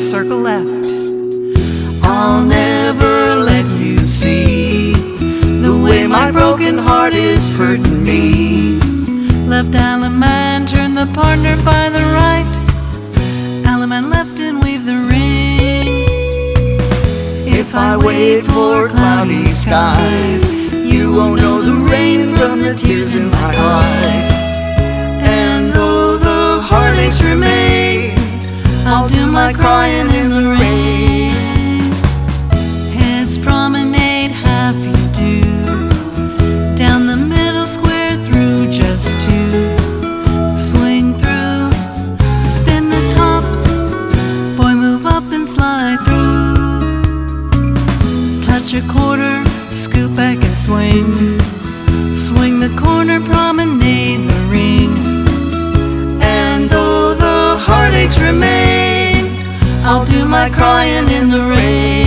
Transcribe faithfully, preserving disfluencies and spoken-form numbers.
circle left. I'll never let you see the way my broken heart is hurting me. Left Alaman, turn the partner by the right. Alaman left and weave the ring. If I wait for cloudy skies, you won't know the rain from the tears in my eyes. And though the heartaches remain, I'll do my crying in the rain. Heads promenade, half you do. Down the middle square, through just two. Swing through, spin the top. Boy, move up and slide through. Touch a quarter, scoot back and swing. Swing the corner, promenade the ring. And though the heartaches remain, I'll do my crying in the rain.